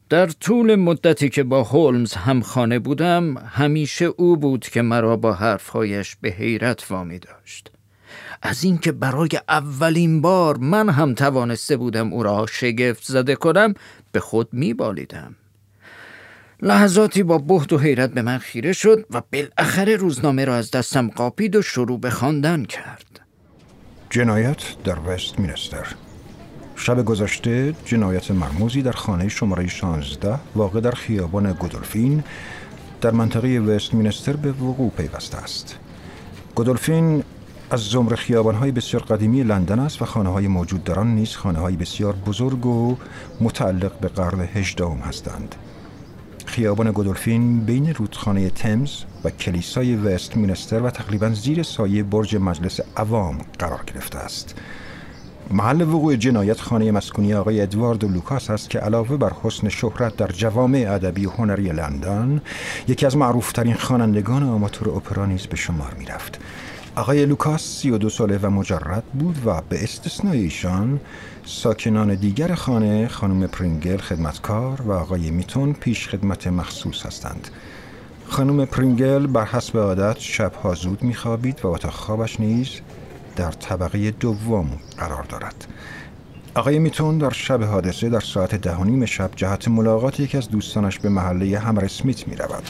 در طول مدتی که با هولمز همخانه بودم همیشه او بود که مرا با حرفهایش به حیرت وامی داشت. از اینکه برای اولین بار من هم توانسته بودم او را شگفت زده کنم به خود میبالیدم. لحظاتی با بهت و حیرت به من خیره شد و بالاخره روزنامه را از دستم قاپید و شروع به خواندن کرد. جنایت در وستمینستر. شب گذشته جنایت مرموزی در خانه شماره 16 واقع در خیابان گودولفین در منطقه وستمینستر به وقوع پیوسته است. گودولفین از زمره خیابان‌های بسیار قدیمی لندن است و خانه‌های موجود در آن نیز خانه‌های بسیار بزرگ و متعلق به قرن 18 هستند. خیابان گودولفین بین رودخانه تمز و کلیسای وستمینستر و تقریباً زیر سایه برج مجلس عوام قرار گرفته است. محل وقوع جنایت خانه مسکونی آقای ادوارد لوکاس است که علاوه بر حسن شهرت در جوامع ادبی و هنری لندن، یکی از معروفترین خوانندگان آماتور اپرا نیز به شمار می رفت. آقای لوکاس 32 ساله و مجرد بود و به استثنای ایشان ساکنان دیگر خانه خانم پرینگل خدمتکار و آقای میتون پیش خدمت مخصوص هستند. خانم پرینگل بر حسب عادت شبها زود میخوابید و اتاق خوابش نیز در طبقه دوم قرار دارد. آقای میتون در شب حادثه در ساعت 10:30 شب جهت ملاقات یکی از دوستانش به محله همرسمیت می رود.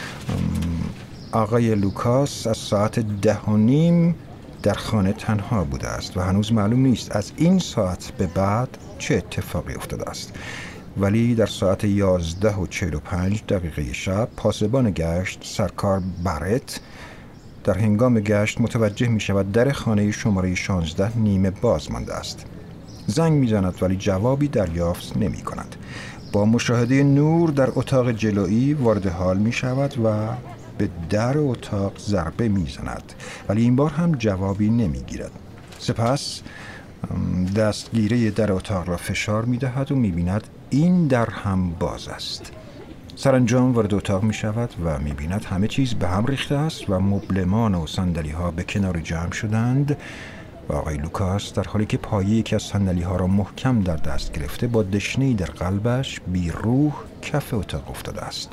آقای لوکاس از ساعت 10:30 در خانه تنها بوده است و هنوز معلوم نیست از این ساعت به بعد چه اتفاقی افتاده است. ولی در ساعت 11:45 شب پاسبان گشت سرکار برت در هنگام گشت متوجه می شود در خانه شماره 16 نیمه باز مانده است. زنگ می زند ولی جوابی دریافت نمی کند. با مشاهده نور در اتاق جلویی وارد حال می شود و به در اتاق ضربه می زند ولی این بار هم جوابی نمی گیرد. سپس دستگیره در اتاق را فشار می دهد و می بیند این در هم باز است. سرانجام وارد اتاق می شود و می بیند همه چیز به هم ریخته است و مبلمان و صندلی ها به کنار جمع شدند و آقای لوکاس در حالی که پایه یکی از صندلی ها را محکم در دست گرفته با دشنه‌ای در قلبش بی روح کف اتاق افتاده است.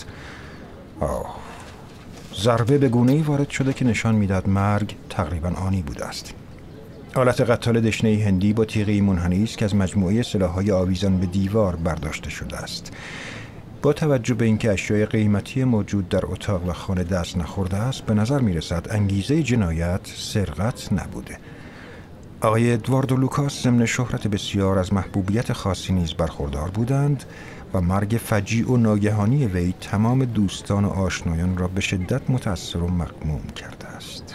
ضربه به گونه‌ای وارد شده که نشان میداد مرگ تقریباً آنی بوده است. آلت قتال دشنه هندی با تیغی منحنی است که از مجموعه سلاح‌های آویزان به دیوار برداشته شده است. با توجه به اینکه اشیاء قیمتی موجود در اتاق و خانه دست نخورده است، به نظر می‌رسد انگیزه جنایت سرقت نبوده. آقای ادوارد لوکاس ضمن شهرت بسیار از محبوبیت خاصی نیز برخوردار بودند و مرگ فجیع و ناگهانی وی تمام دوستان و آشنایان را به شدت متأثر و مغموم کرده است.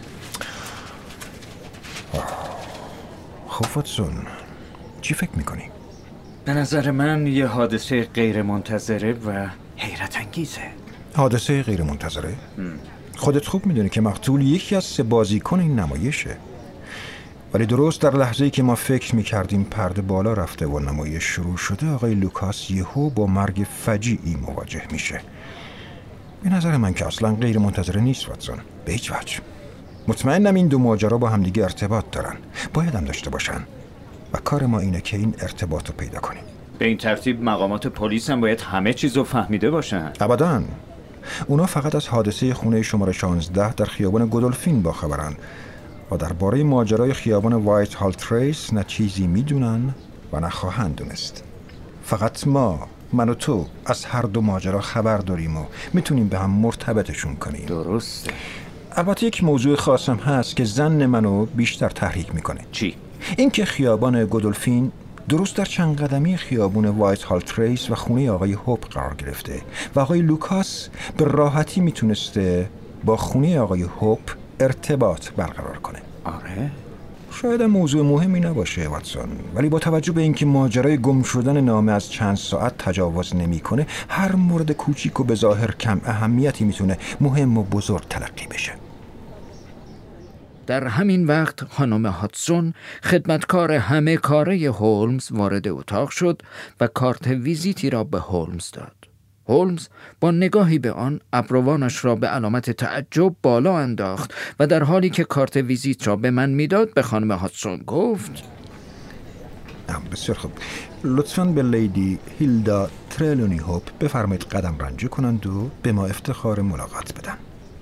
خب واتسون، چی فکر میکنی؟ به نظر من یه حادثه غیر منتظره و حیرت انگیزه. حادثه غیر منتظره؟ خودت خوب میدونی که مقتول یکی از 3 بازیکن این نمایشه. ولی درست در لحظه‌ای که ما فکر می‌کردیم پرده بالا رفته و نمایش شروع شده، آقای لوکاس یهو با مرگ فجیعی مواجه میشه. به نظر من که اصلا غیر منتظره نیست واتسون، به هیچ وجه. مطمئنم این 2 ماجرا با همدیگه ارتباط دارن، باید هم داشته باشن و کار ما اینه که این ارتباط رو پیدا کنیم. به این ترتیب مقامات پلیس هم باید همه چیز رو فهمیده باشن. ابداً. اونا فقط از حادثه خونه شماره 16 در خیابان گودولفین باخبرن و درباره ماجرای خیابان وایت هال تریس نه چیزی میدونن و نه خواهند دونست. فقط من و تو از هر 2 ماجرا خبر داریم و میتونیم به هم مرتبطشون کنیم. درسته. البته یک موضوع خاصم هست که ظن منو بیشتر تحریک میکنه. چی؟ اینکه خیابان گودولفین درست در چند قدمی خیابون وایت هال تریس و خونه آقای هوپ قرار گرفته و آقای لوکاس به راحتی میتونسته با خونه آقای هوپ ارتباط برقرار کنه. آره؟ شاید موضوع مهمی نباشه واتسون، ولی با توجه به اینکه ماجرای گم شدن نامه از چند ساعت تجاوز نمیکنه، هر مورد کوچیک و به ظاهر کم اهمیتی میتونه مهم و بزرگ تلقی بشه. در همین وقت خانم هاتسون خدمتکار همه کاره هولمز وارد اتاق شد و کارت ویزیتی را به هولمز داد. هولمز با نگاهی به آن ابروانش را به علامت تعجب بالا انداخت و در حالی که کارت ویزیت را به من میداد به خانم هاتسون گفت: بسیار خوب، لطفاً به لیدی هیلدا ترلونی هوپ بفرمایید قدم رنجی کنند و به ما افتخار ملاقات بدن.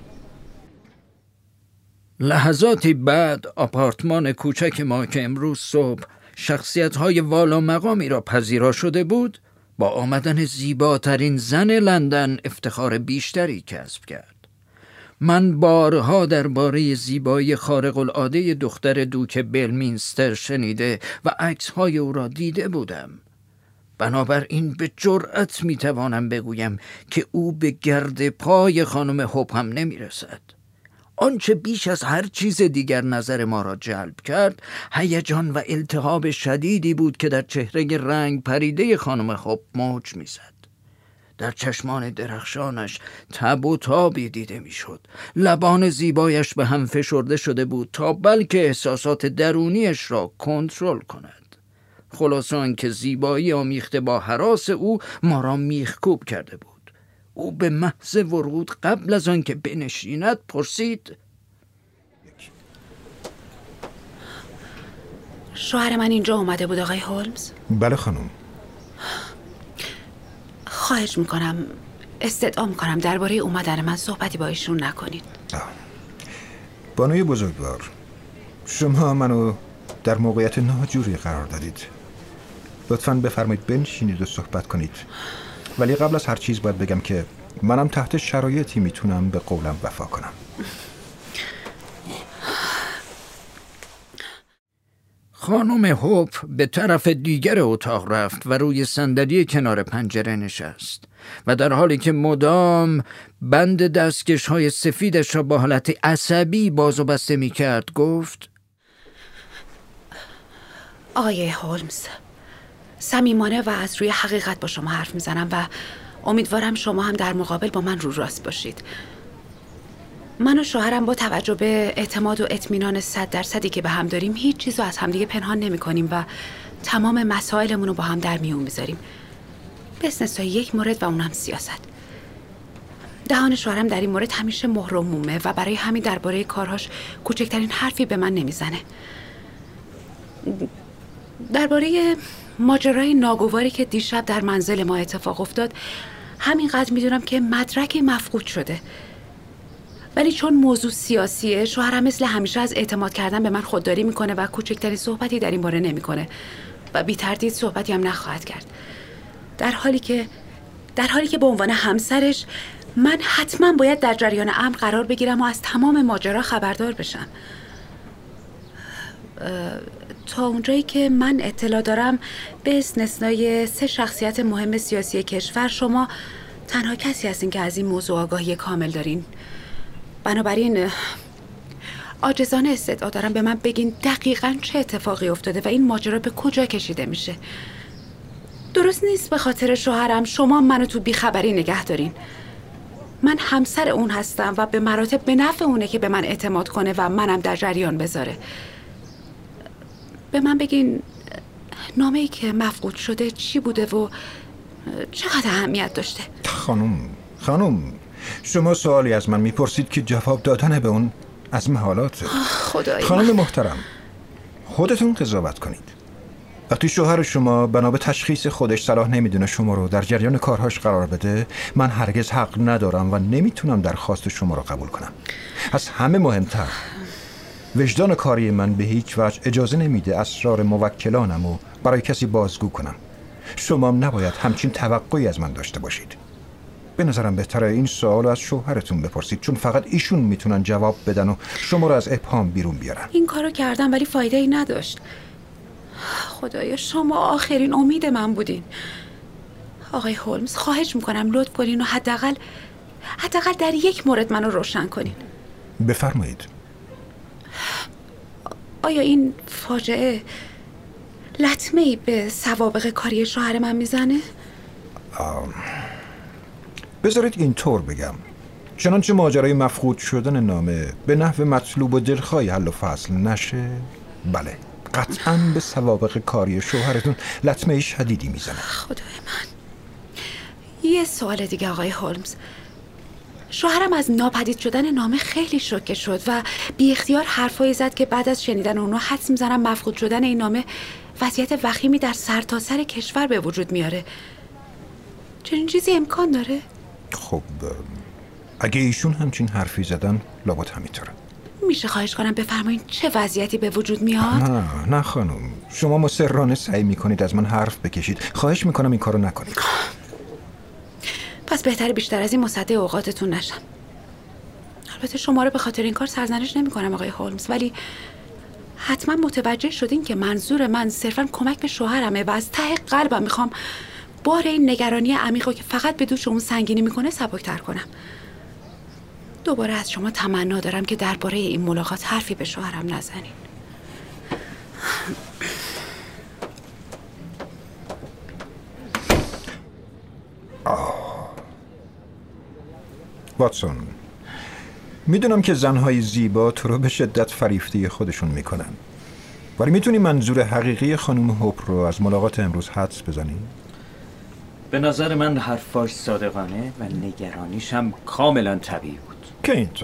لحظاتی بعد آپارتمان کوچک ما که امروز صبح شخصیت‌های والا مقامی را پذیرا شده بود، با آمدن زیباترین زن لندن افتخار بیشتری کسب کرد. من بارها درباره زیبایی خارق العاده دختر دوک بلمینستر شنیده و عکس‌های او را دیده بودم. بنابراین به جرأت می‌توانم بگویم که او به گرد پای خانم هوپ هم نمی‌رسد. آنچه بیش از هر چیز دیگر نظر ما را جلب کرد، هیجان و التهاب شدیدی بود که در چهره رنگ پریده خانم هوپ موج می‌زد. در چشمان درخشانش تب و تابی دیده میشد. لبان زیبایش به هم فشرده شده بود تا بلکه احساسات درونیش را کنترل کند. خلاصه آنکه زیبایی آمیخته با هراس او ما را میخکوب کرده بود. او به محض ورود قبل از آنکه بنشیند پرسید: شوهر من اینجا اومده بود آقای هولمز؟ بله خانم. خواهش میکنم، استدعا میکنم درباره اومدن من صحبتی با ایشون نکنید. بانوی بزرگوار، شما منو در موقعیت ناجوری قرار دادید. لطفاً بفرمایید بنشینید و صحبت کنید. ولی قبل از هر چیز باید بگم که منم تحت شرایطی میتونم به قولم وفا کنم. خانم هوپ به طرف دیگر اتاق رفت و روی صندلی کنار پنجره نشست و در حالی که مدام بند دستکش‌های سفیدش را با حالت عصبی باز و بسته می‌کرد گفت: آقای هولمز، صمیمانه و از روی حقیقت با شما حرف میزنم و امیدوارم شما هم در مقابل با من رو راست باشید. من و شوهرم با توجه به اعتماد و اطمینان 100% که به هم داریم هیچ چیزو از همدیگه پنهان نمی کنیم و تمام مسائلمون رو با هم در میون میذاریم، به استثنای یک مورد و اونم سیاست. دهان شوهرم در این مورد همیشه مهر و مومه و برای همین درباره کارهاش کوچکترین حرفی به من نمیزنه. درباره ماجرای ناگواری که دیشب در منزل ما اتفاق افتاد همینقدر میدونم که مدرکی مفقود شده، ولی چون موضوع سیاسیه شوهرم مثل همیشه از اعتماد کردن به من خودداری میکنه و کوچکترین صحبتی در این باره نمیکنه و بی تردید صحبتی هم نخواهد کرد، در حالی که به عنوان همسرش من حتما باید در جریان امر قرار بگیرم و از تمام ماجرا خبردار بشم. تا اونجایی که من اطلاع دارم به استثنای 3 شخصیت مهم سیاسی کشور شما تنها کسی هستین که از این موضوع آگاهی کامل دارین. بنابراین عاجزانه استدعا دارم به من بگین دقیقاً چه اتفاقی افتاده و این ماجرا به کجا کشیده میشه. درست نیست به خاطر شوهرم شما منو تو بیخبری نگه دارین. من همسر اون هستم و به مراتب به نفع اونه که به من اعتماد کنه و منم در جریان بذاره. به من بگین نامه‌ای که مفقود شده چی بوده و چقدر اهمیت داشته؟ خانم شما سوالی از من میپرسید که جواب دادن به اون از محالاته. خدای خانم محترم، خودتون قضاوت کنید. وقتی شوهر شما بنا به تشخیص خودش صلاح نمیدونه شما رو در جریان کارهاش قرار بده، من هرگز حق ندارم و نمیتونم درخواست شما رو قبول کنم. از همه مهمتر وجدان کاری من به هیچ وجه اجازه نمیده اسرار موکلانم رو برای کسی بازگو کنم. شما هم نباید همچین توقعی از من داشته باشید. به نظرم بهتره این سوال از شوهرتون بپرسید، چون فقط ایشون میتونن جواب بدن و شما رو از ابهام بیرون بیارن. این کارو کردم ولی فایده ای نداشت. خدایا شما آخرین امید من بودین. آقای هولمز خواهش میکنم لطف کنین و حداقل در یک مورد منو روشن کنین. بفرمایید. آیا این فاجعه لطمه‌ای به سوابق کاری شوهر من میزنه؟ بذارید اینطور بگم، چنانچه ماجرای مفقود شدن نامه به نحو مطلوب و دلخواهی حل و فصل نشه، بله قطعاً به سوابق کاری شوهرتون لطمه شدیدی میزنه. خدای من. یه سوال دیگه آقای هولمز. شوهرم از ناپدید شدن نامه خیلی شوکه شد و بی اختیار حرفایی زد که بعد از شنیدن اونو حدس میزنم مفقود شدن این نامه وضعیت وخیمی در سرتاسر کشور به وجود میاره. چنین چیزی امکان داره؟ خب اگه ایشون همچین حرفی زدن لابد همینطوره. میشه خواهش کنم بفرمایید چه وضعیتی به وجود میاد؟ نه خانم، شما مصرانه سعی میکنید از من حرف بکشید. خواهش میکنم این کارو نکنید. پس بهتره بیشتر از این مصدع اوقاتتون نشم. البته شما رو به خاطر این کار سرزنش نمیکنم آقای هولمز، ولی حتما متوجه شدین که منظور من صرفا کمک به شوهرمه و از ته قلبم میخوام بار این نگرانی عمیقو که فقط به دوش اون سنگینی میکنه سبکتر کنم. دوباره از شما تمنا دارم که درباره این ملاقات حرفی به شوهرم نزنین. واتسون، میدونم که زنهای زیبا تو رو به شدت فریفته خودشون میکنن، ولی میتونی منظور حقیقی خانم هوپ رو از ملاقات امروز حدس بزنی؟ به نظر من حرفاش صادقانه و نگرانیش هم کاملا طبیعی بود. که اینطور؟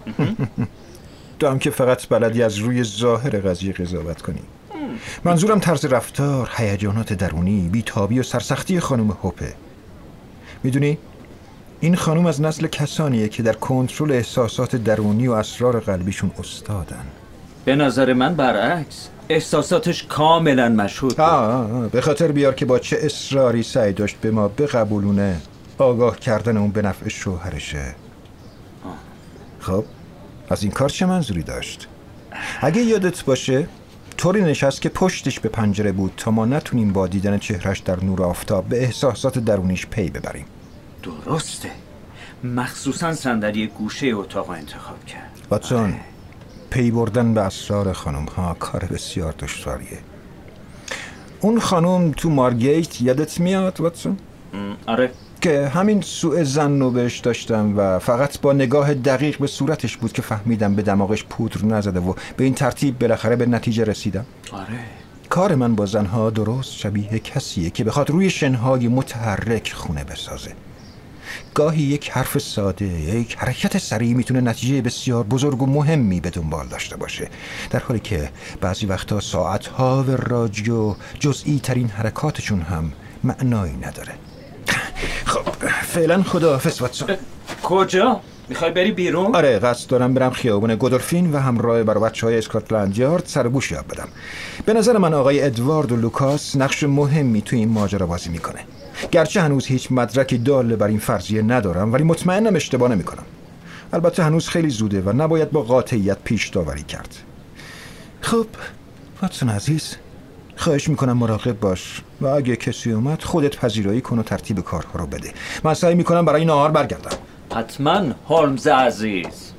تو هم که فقط بلدی از روی ظاهر قضیه قضاوت کنی. منظورم طرز رفتار، هیجانات درونی، بیتابی و سرسختی خانم هوپه. میدونی این خانم از نسل کسانیه که در کنترل احساسات درونی و اسرار قلبیشون استادن. به نظر من برعکس، احساساتش کاملا مشهود بود. به خاطر بیار که با چه اصراری سعی داشت به ما بقبولونه آگاه کردن اون به نفع شوهرشه. خب از این کار چه منظوری داشت؟ اگه یادت باشه طوری نشست که پشتش به پنجره بود تا ما نتونیم با دیدن چهرش در نور آفتاب به احساسات درونیش پی ببریم. درسته، مخصوصا صندلی گوشه اتاق انتخاب کرد. واتسون، پی بردن به اسرار خانم ها کار بسیار دشواریه. اون خانم تو مارگیت یادت میاد واتسون؟ آره، که همین سوء ظن رو بهش داشتم و فقط با نگاه دقیق به صورتش بود که فهمیدم به دماغش پودر نزده و به این ترتیب بالاخره به نتیجه رسیدم. آره، کار من با زنها درست شبیه کسیه که بخواد روی شنهای متحرک خونه بسازه. گاهی یک حرف ساده، یک حرکت سریع میتونه نتیجه بسیار بزرگ و مهمی به دنبال داشته باشه، در حالی که بعضی وقتا ساعتها و راجی و جزئی ترین حرکاتشون هم معنایی نداره. خب فعلا خداحافظ واتسون. کجا؟ میخوای بری بیرون؟ آره، قصد دارم برم خیابون گودولفین و همراه بر بچه‌های اسکاتلند یارد سر گوش یاب بدم. به نظر من آقای ادوارد و لوکاس نقش مهمی توی این ماجرا بازی میکنه. گرچه هنوز هیچ مدرکی دال بر این فرضیه ندارم، ولی مطمئنم اشتباه نمیکنم. البته هنوز خیلی زوده و نباید با قاطعیت پیش داوری کرد. خب واتسون عزیز، خواهش میکنم مراقب باش و اگه کسی اومد خودت پذیرایی کن و ترتیب کارها رو بده. من سعی میکنم برای نهار برگردم. حتما هولمز عزیز.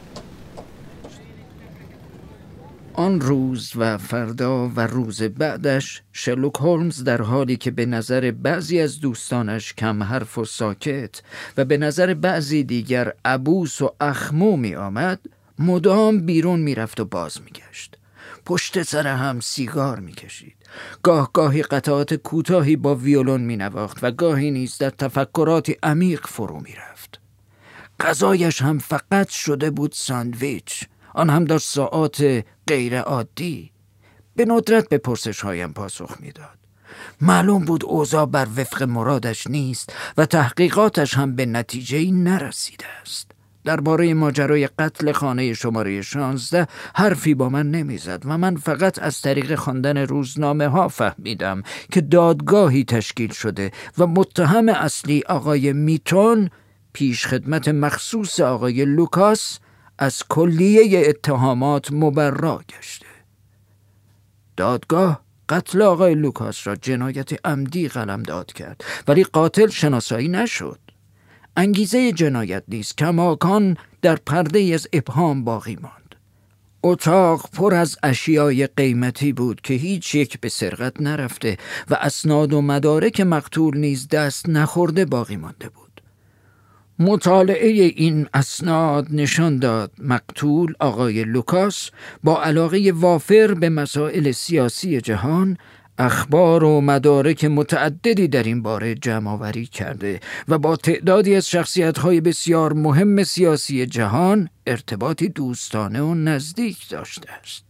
آن روز و فردا و روز بعدش شرلوک هولمز در حالی که به نظر بعضی از دوستانش کم حرف و ساکت و به نظر بعضی دیگر عبوس و اخمو می آمد، مدام بیرون می رفت و باز می گشت. پشت سر هم سیگار می کشید. گاهی قطعات کوتاهی با ویولون می نواخت و گاهی نیز در تفکراتی عمیق فرو می رفت. غذایش هم فقط شده بود ساندویچ، آن هم در ساعات غیر عادی. به ندرت به پرسش هایم پاسخ می داد. معلوم بود اوضاع بر وفق مرادش نیست و تحقیقاتش هم به نتیجه‌ای نرسیده است. درباره ماجرای قتل خانه شماره 16 حرفی با من نمیزد و من فقط از طریق خواندن روزنامه ها فهمیدم که دادگاهی تشکیل شده و متهم اصلی آقای میتون پیش خدمت مخصوص آقای لوکاس از کلیه اتهامات مبرا گشته. دادگاه قتل آقای لوکاس را جنایت عمدی قلمداد کرد، ولی قاتل شناسایی نشد. انگیزه جنایت نیز کماکان در پرده از ابهام باقی ماند. اتاق پر از اشیای قیمتی بود که هیچ یک به سرقت نرفته و اسناد و مدارک مقتول نیز دست نخورده باقی مانده بود. مطالعه این اسناد نشان داد مقتول آقای لوکاس با علاقه وافر به مسائل سیاسی جهان اخبار و مدارک متعددی در این باره جمع آوری کرده و با تعدادی از شخصیت‌های بسیار مهم سیاسی جهان ارتباطی دوستانه و نزدیک داشته است.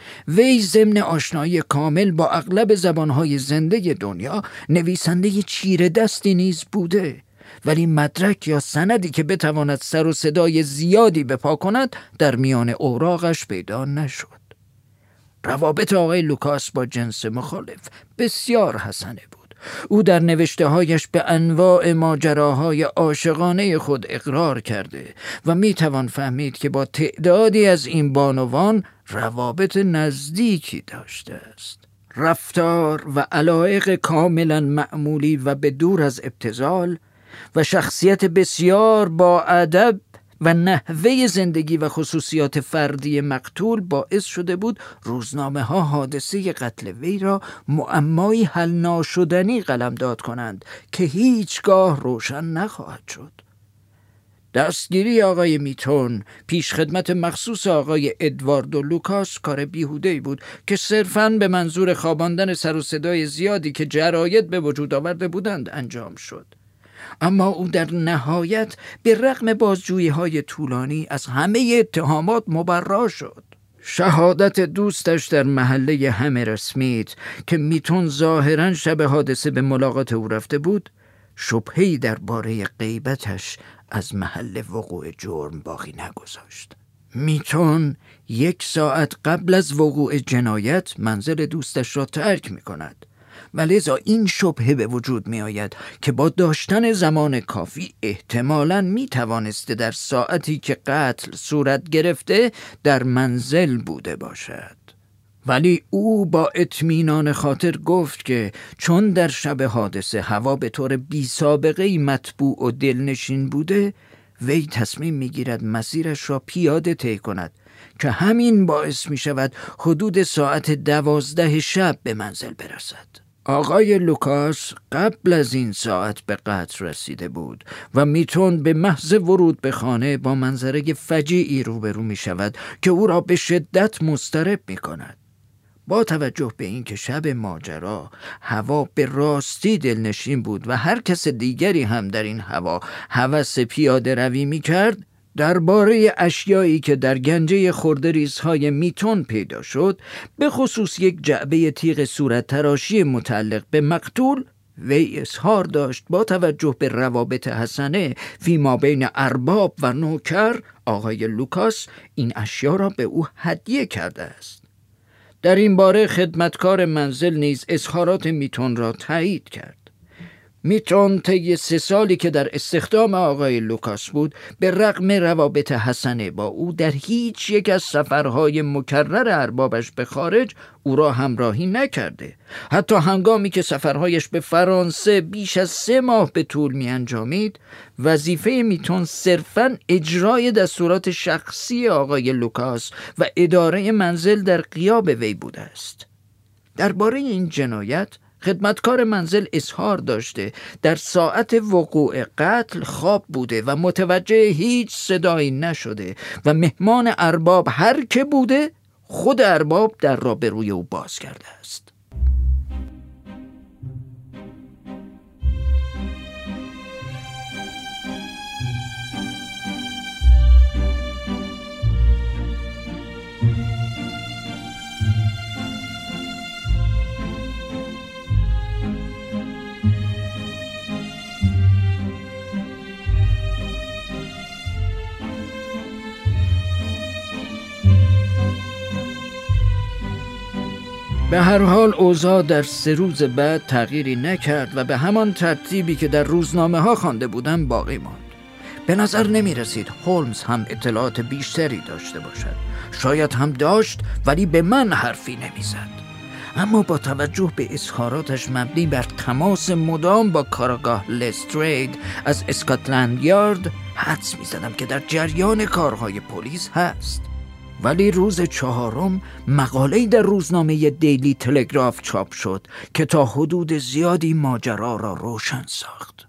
وی ضمن آشنایی کامل با اغلب زبانهای زنده دنیا نویسنده چیره دستی نیز بوده، ولی مدرک یا سندی که بتواند سر و صدای زیادی بپا کند در میان اوراقش پیدا نشد. روابط آقای لوکاس با جنس مخالف بسیار حسنه بود. او در نوشته‌هایش به انواع ماجراهای عاشقانه خود اقرار کرده و میتوان فهمید که با تعدادی از این بانوان روابط نزدیکی داشته است. رفتار و علایق کاملا معمولی و به دور از ابتذال و شخصیت بسیار با ادب و نحوه زندگی و خصوصیات فردی مقتول باعث شده بود روزنامه ها حادثه قتل وی را معمایی حل ناشدنی قلمداد کنند که هیچگاه روشن نخواهد شد. دستگیری آقای میتون، پیشخدمت مخصوص آقای ادواردو لوکاس، کار بیهوده‌ای بود که صرفاً به منظور خواباندن سر و صدای زیادی که جراید به وجود آورده بودند انجام شد. اما او در نهایت به رغم بازجویی‌های طولانی از همه اتهامات مبرا شد. شهادت دوستش در محله همرسمیت که میتون ظاهراً شب حادثه به ملاقات او رفته بود، شبهه‌ای درباره غیبتش از محل وقوع جرم باقی نگذاشت. میتون 1 ساعت قبل از وقوع جنایت منزل دوستش را ترک می‌کند و لذا این شبهه به وجود می آید که با داشتن زمان کافی احتمالاً می توانسته در ساعتی که قتل صورت گرفته در منزل بوده باشد. ولی او با اطمینان خاطر گفت که چون در شب حادثه هوا به طور بی سابقه‌ای مطبوع و دلنشین بوده، وی تصمیم می گیرد مسیرش را پیاده طی کند که همین باعث می شود حدود ساعت 12 شب به منزل برسد. آقای لوکاس قبل از این ساعت به قتل رسیده بود و میتون به محض ورود به خانه با منظره فجیعی روبرو می شود که او را به شدت مضطرب می کند. با توجه به اینکه شب ماجرا هوا به راستی دلنشین بود و هر کس دیگری هم در این هوا هوس پیاده روی می کرد، درباره اشیایی که در گنجه خردریزهای میتون پیدا شد، به خصوص یک جعبه تیغ صورت تراشی متعلق به مقتول، وی اظهار داشت با توجه به روابط حسنه فیما بین ارباب و نوکر، آقای لوکاس این اشیا را به او هدیه کرده است. در این باره خدمتکار منزل نیز اظهارات میتون را تایید کرد. میتون طی 3 سالی که در استخدام آقای لوکاس بود، به رغم روابط حسنه با او در هیچ یک از سفرهای مکرر اربابش به خارج او را همراهی نکرده. حتی هنگامی که سفرهایش به فرانسه بیش از 3 ماه به طول می انجامید، وظیفه میتون صرفاً اجرای دستورات شخصی آقای لوکاس و اداره منزل در غیاب وی بوده است. درباره این جنایت خدمتکار منزل اظهار داشته در ساعت وقوع قتل خواب بوده و متوجه هیچ صدایی نشده و مهمان ارباب هر که بوده، خود ارباب در را به روی او باز کرده است. به هر حال اوضاع در 3 روز بعد تغییری نکرد و به همان ترتیبی که در روزنامه ها خوانده بودم باقی ماند. به نظر نمی رسید هولمز هم اطلاعات بیشتری داشته باشد. شاید هم داشت ولی به من حرفی نمی زد. اما با توجه به اظهاراتش مبنی بر تماس مدام با کارآگاه لسترید از اسکاتلند یارد حدس می زدم که در جریان کارهای پلیس هست. ولی روز 4 مقاله‌ای در روزنامه دیلی تلگراف چاپ شد که تا حدود زیادی ماجرا را روشن ساخت.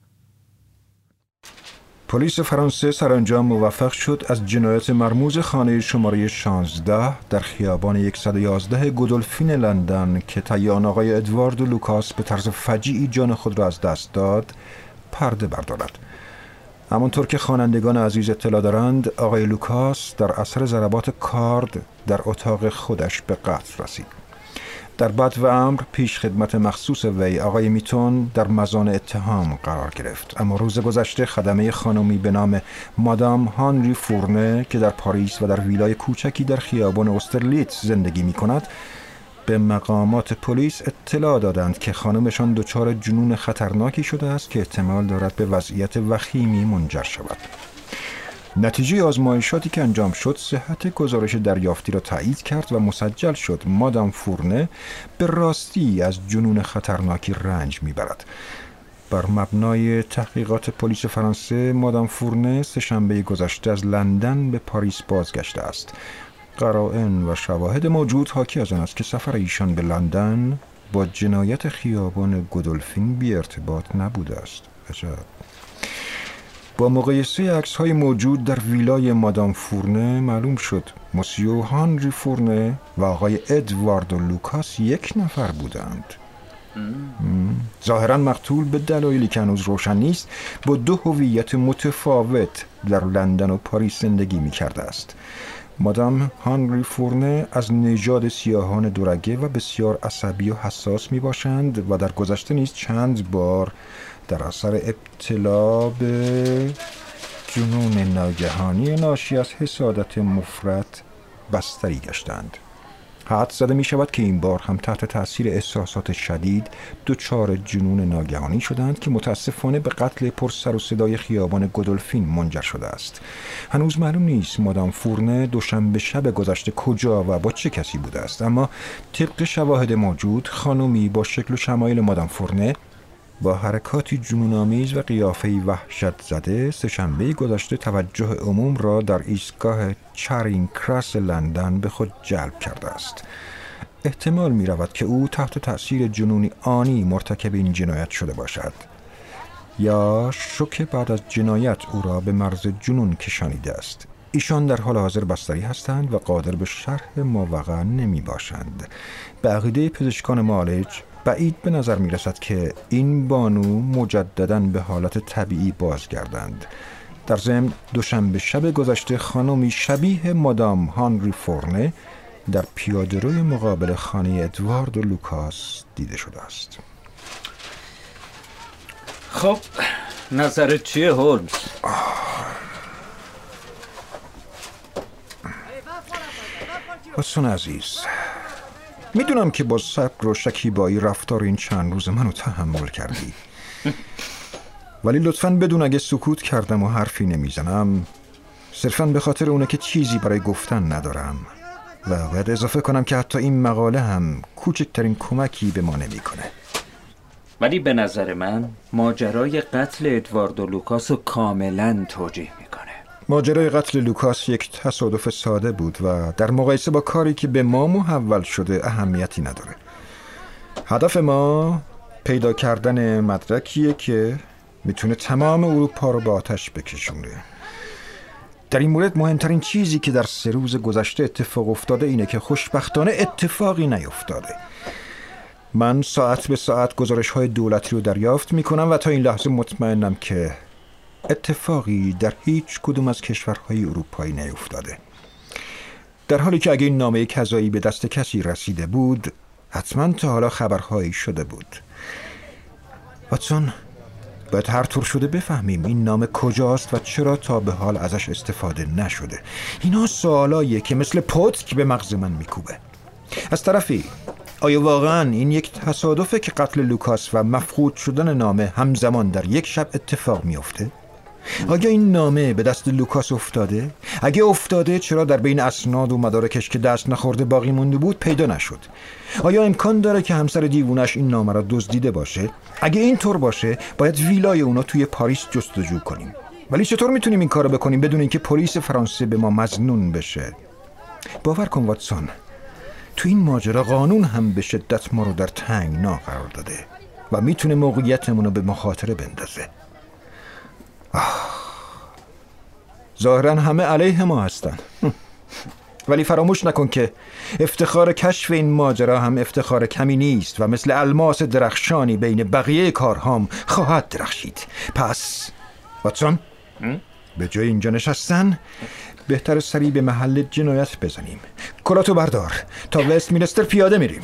پلیس فرانسه سرانجام موفق شد از جنایت مرموز خانه شماره 16 در خیابان 111 گودولفین لندن که تیان آقای ادوارد لوکاس به طرز فجیعی جان خود را از دست داد پرده بردارد. همانطور که خوانندگان عزیز اطلاع دارند، آقای لوکاس در اثر ضربات کارد در اتاق خودش به قتل رسید. در بد و امر پیش خدمت مخصوص وی آقای میتون در مزان اتهام قرار گرفت، اما روز گذشته خدمه خانمی به نام مادام هانری فورنه که در پاریس و در ویلای کوچکی در خیابان اوسترلیتز زندگی می کند به مقامات پلیس اطلاع دادند که خانمشان دچار جنون خطرناکی شده است که احتمال دارد به وضعیت وخیمی منجر شود. نتیجه آزمایشاتی که انجام شد صحت گزارش دریافتی را تایید کرد و مسجل شد مادام فورنه به راستی از جنون خطرناکی رنج میبرد. بر مبنای تحقیقات پلیس فرانسه مادام فورنه سه‌شنبه گذشته از لندن به پاریس بازگشته است. قرائن و شواهد موجود حاکی از آن است که سفر ایشان به لندن با جنایت خیابان گودولفین بی ارتباط نبوده است. عجب. با مقایسه عکس‌های موجود در ویلای مادام فورنه معلوم شد مسیو هانری فورنه و آقای ادواردو لوکاس یک نفر بودند. ظاهراً مقتول به دلایلی که هنوز روشن نیست با دو هویت متفاوت در لندن و پاریس زندگی می‌کرده است. مادام هانری فورنه از نژاد سیاهان دورگه و بسیار عصبی و حساس میباشند و در گذشته نیز چند بار در اثر ابتلا به جنون ناگهانی ناشی از حسادت مفرط بستری گشتند. حدس زده می شود که این بار هم تحت تأثیر احساسات شدید دچار جنون ناگهانی شدند که متاسفانه به قتل پر سر و صدای خیابان گودولفین منجر شده است. هنوز معلوم نیست مادام فورنه دوشنبه شب گذشته کجا و با چه کسی بوده است، اما طبق شواهد موجود خانمی با شکل و شمایل مادام فورنه با حرکاتی جنون‌آمیز و قیافه‌ای وحشت زده سه‌شنبه گذشته توجه عموم را در ایستگاه چارینگ کراس لندن به خود جلب کرده است. احتمال می رود که او تحت تأثیر جنونی آنی مرتکب این جنایت شده باشد یا شوک بعد از جنایت او را به مرز جنون کشانیده است. ایشان در حال حاضر بستری هستند و قادر به شرح ماوقع نمی باشند. به عقیده پزشکان معالج بعید به نظر می رسد که این بانو مجدداً به حالت طبیعی بازگردند. در ضمن دوشنبه شب گذشته خانمی شبیه مادام هانری فورنه در پیاده‌روی مقابل خانه ادوارد و لوکاس دیده شده است. خب نظرت چیه هولمز؟ حسن عزیز، میدونم که با صبر و شکیبایی رفتار این چند روز منو تحمل کردی، ولی لطفاً بدون اگه سکوت کردم و حرفی نمیزنم صرفاً به خاطر اونه که چیزی برای گفتن ندارم و باید اضافه کنم که حتی این مقاله هم کوچکترین کمکی به ما نمیکنه. ولی به نظر من ماجرای قتل ادوارد و لوکاس رو کاملاً توجیه میکنه. ماجرای قتل لوکاس یک تصادف ساده بود و در مقایسه با کاری که به ما محول شده اهمیتی نداره. هدف ما پیدا کردن مدرکیه که میتونه تمام اروپا رو به آتش بکشونه. در این مورد مهمترین چیزی که در 3 روز گذشته اتفاق افتاده اینه که خوشبختانه اتفاقی نیفتاده. من ساعت به ساعت گزارش‌های دولتی رو دریافت میکنم و تا این لحظه مطمئنم که اتفاقی در هیچ کدوم از کشورهای اروپایی نیفتاده. در حالی که اگه این نامه قضایی به دست کسی رسیده بود حتما تا حالا خبرهایی شده بود. واتسون، باید هر طور شده بفهمیم این نامه کجاست و چرا تا به حال ازش استفاده نشده. اینا سوالاییه که مثل پتک به مغز من میکوبه. از طرفی آیا واقعا این یک تصادفه که قتل لوکاس و مفقود شدن نامه همزمان در یک شب اتفاق میفته؟ آیا این نامه به دست لوکاس افتاده؟ اگه افتاده چرا در بین اسناد و مدارکش که دست نخورده باقی مونده بود پیدا نشد؟ آیا امکان داره که همسر دیوونش این نامه را دزدیده باشه؟ اگه این طور باشه باید ویلای اونا توی پاریس جستجو کنیم. ولی چطور میتونیم این کارو بکنیم بدون اینکه پلیس فرانسه به ما مظنون بشه؟ باور کن واتسون، تو این ماجرا قانون هم به شدت ما رو در تنگنا قرار داده و میتونه موقعیتمون رو به مخاطره بندازه. ظاهراً همه علیه ما هستن، ولی فراموش نکن که افتخار کشف این ماجرا هم افتخار کمی نیست و مثل الماس درخشانی بین بقیه کارهام خواهد درخشید. پس واتسون، به جای اینجا نشستن بهتر سری به محل جنایت بزنیم. کلاتو بردار تا وستمینستر پیاده میریم.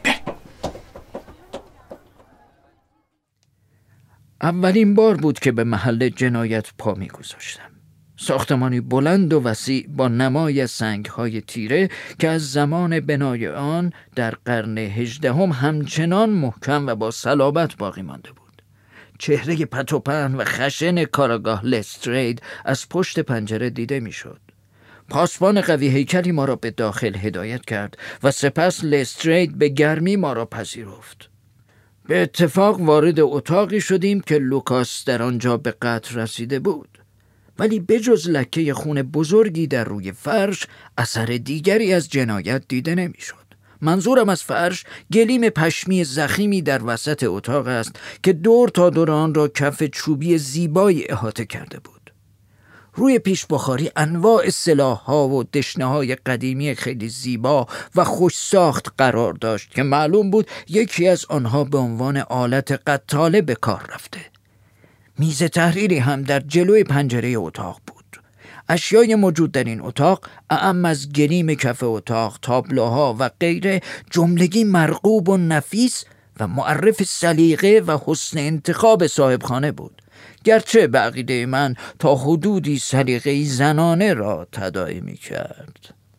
اولین بار بود که به محل جنایت پا می گذاشتم. ساختمانی بلند و وسیع با نمای از سنگ‌های تیره که از زمان بنای آن در قرن 18 همچنان محکم و با صلابت باقی مانده بود. چهره پت و پهن و خشن کاراگاه لسترید از پشت پنجره دیده می‌شد. پاسبان قوی هیکلی ما را به داخل هدایت کرد و سپس لسترید به گرمی ما را پذیرفت. به اتفاق وارد اتاقی شدیم که لوکاس در آنجا به قتل رسیده بود، ولی بجز لکه خون بزرگی در روی فرش اثر دیگری از جنایت دیده نمیشد. منظورم از فرش گلیم پشمی ضخیمی در وسط اتاق است که دور تا دور آن را کف چوبی زیبایی احاطه کرده بود. روی پیش بخاری انواع سلاح‌ها و دشنه‌های قدیمی خیلی زیبا و خوش ساخت قرار داشت که معلوم بود یکی از آنها به عنوان آلت قتاله به کار رفته. میز تحریری هم در جلوی پنجره اتاق بود. اشیای موجود در این اتاق اعم از گلیم کف اتاق، تابلوها و غیره جملگی مرغوب و نفیس و معرف سلیقه و حسن انتخاب صاحبخانه بود، گرچه به عقیده من تا حدودی سلیقه‌ای زنانه را تداعی می‌کرد.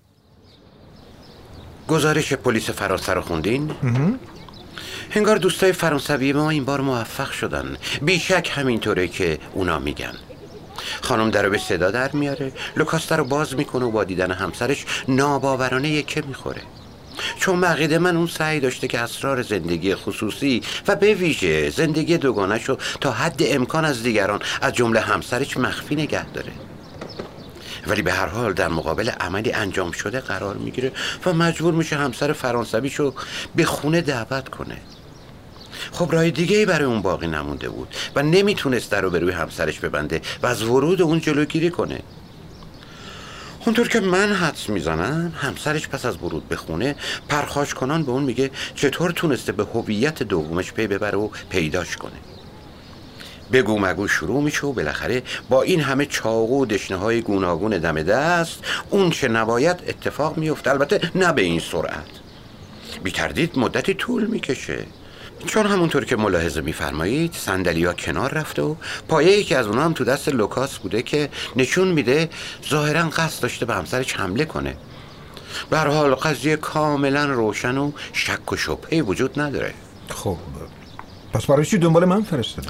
گزارش پلیس فرانسه رو خوندین؟ هنگار دوستای فرانسوی ما این بار موفق شدن. بیشک همینطوره که اونا میگن. خانم در رو به صدا در میاره، لوکاس در رو باز میکنه و با دیدن همسرش ناباورانه یکه میخوره. چون بقیده من اون سعی داشته که اسرار زندگی خصوصی و به ویژه زندگی دوگانش رو تا حد امکان از دیگران از جمله همسرش مخفی نگه داره، ولی به هر حال در مقابل عملی انجام شده قرار میگیره و مجبور میشه همسر فرانسویشو به خونه دعوت کنه. خب راه دیگه‌ای برای اون باقی نمونده بود و نمیتونست در رو به روی همسرش ببنده و از ورود اون جلوگیری کنه. اونطور که من حدس میزنم همسرش پس از ورود به خونه پرخاش کنان به اون میگه چطور تونسته به هویت دومش پی ببره و پیداش کنه. بگو مگو شروع میشه و بالاخره با این همه چاقو و دشنه‌های گوناگون دم دست اون چه نباید اتفاق میفته، البته نه به این سرعت. بی تردید مدتی طول میکشه، چون همونطور که ملاحظه میفرمایید صندلی‌ها کنار رفته و پایه یکی از اونها هم تو دست لوکاس بوده که نشون میده ظاهراً قصد داشته به همسرش حمله کنه. به هر حال قضیه کاملا روشن و شک و شبهه‌ای وجود نداره. خب پس برای چی دنبال من فرستادی؟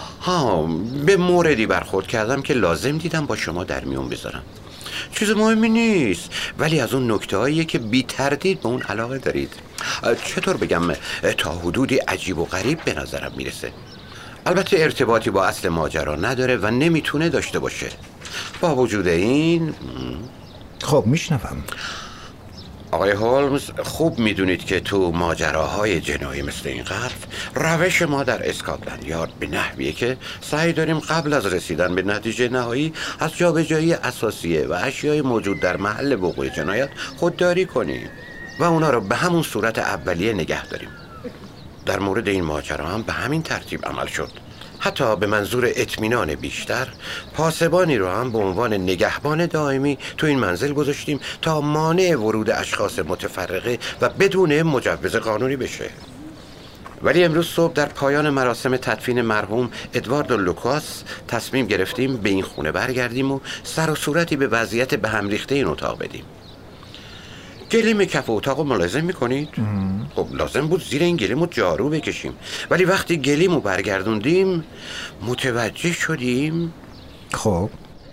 به موردی برخورد کردم که لازم دیدم با شما در میون بذارم. چیز مهمی نیست، ولی از اون نکته‌هاییه که بی تردید به اون علاقه دارید. چطور بگم، تا حدودی عجیب و غریب به نظرم میرسه. البته ارتباطی با اصل ماجرا نداره و نمیتونه داشته باشه. با وجود این خب میشنوم. آقای هولمز، خوب میدونید که تو ماجراهای جنایی مثل این روش ما در اسکاتلند یارد به نحویه که سعی داریم قبل از رسیدن به نتیجه نهایی از جابجایی اساسیه و اشیای موجود در محل وقوع جنایت خودداری کنیم و اونا رو به همون صورت اولیه نگه داریم. در مورد این ماجرا هم به همین ترتیب عمل شد. حتی به منظور اطمینان بیشتر پاسبانی رو هم به عنوان نگهبان دائمی تو این منزل گذاشتیم تا مانع ورود اشخاص متفرقه و بدون مجوز قانونی بشه. ولی امروز صبح در پایان مراسم تدفین مرحوم ادواردو لوکاس تصمیم گرفتیم به این خونه برگردیم و سر و صورتی به وضعیت به هم ریخته این اتاق بدیم. گلیم کف اتاق رو ملاحظه میکنید؟ خب لازم بود زیر این گلیم رو جارو بکشیم، ولی وقتی گلیم رو برگردوندیم متوجه شدیم. خب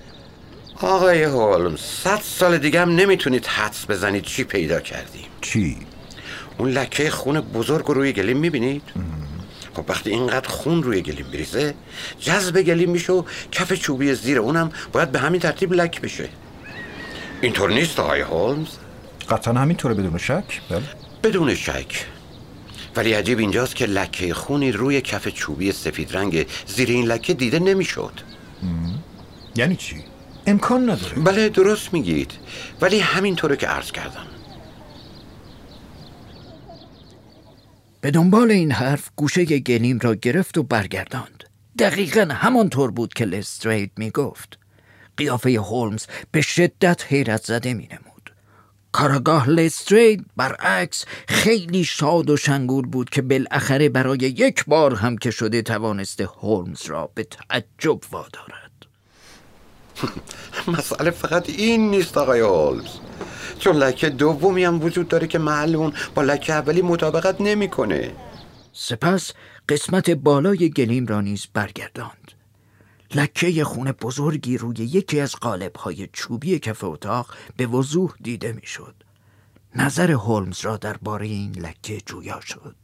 آقای هولمز، 100 سال دیگه هم نمیتونید حدس بزنید چی پیدا کردیم. چی؟ اون لکه خون بزرگ رو روی گلیم میبینید؟ خب وقتی اینقدر خون روی گلیم بریزه جذب گلیم میشه و کف چوبی زیر اونم باید به همین ترتیب لک بشه. اینطور نیست آقای هولمز؟ قطعا همینطوره بدون شک. بله بدون شک. ولی عجیب اینجاست که لکه خونی روی کف چوبی سفید رنگ زیر این لکه دیده نمیشد. یعنی چی؟ امکان نداره. بله درست میگید، ولی همینطوره که عرض کردم. به دنبال این حرف گوشه گلیم را گرفت و برگرداند. دقیقاً همانطور بود که لسترید میگفت. قیافه هولمز به شدت حیرت زده می نمود. کاراگاه لسترید برعکس خیلی شاد و شنگول بود که بالاخره برای یک بار هم که شده توانسته هولمز را به تعجب وادارد. مسئله فقط این نیست آقای هولمز، چون لکه دومی هم وجود داره که محل اون با لکه اولی مطابقت نمیکنه. سپس قسمت بالای گلیم را نیز برگرداند. لکه خون بزرگی روی یکی از قالب‌های چوبی کف اتاق به وضوح دیده میشد. نظر هولمز را درباره این لکه جویا شد.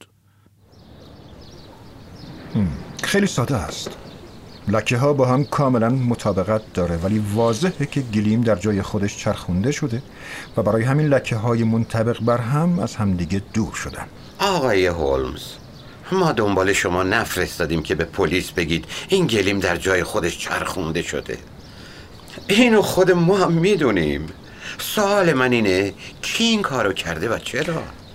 خیلی ساده است. لکه ها با هم کاملا مطابقت داره، ولی واضحه که گلیم در جای خودش چرخونده شده و برای همین لکه های منطبق بر هم از همدیگه دور شدن. آقای هولمز، ما دنبال شما نفرستادیم که به پلیس بگید این گلیم در جای خودش چرخونده شده. اینو خود ما هم میدونیم. سوال من اینه کی این کارو کرده و چرا؟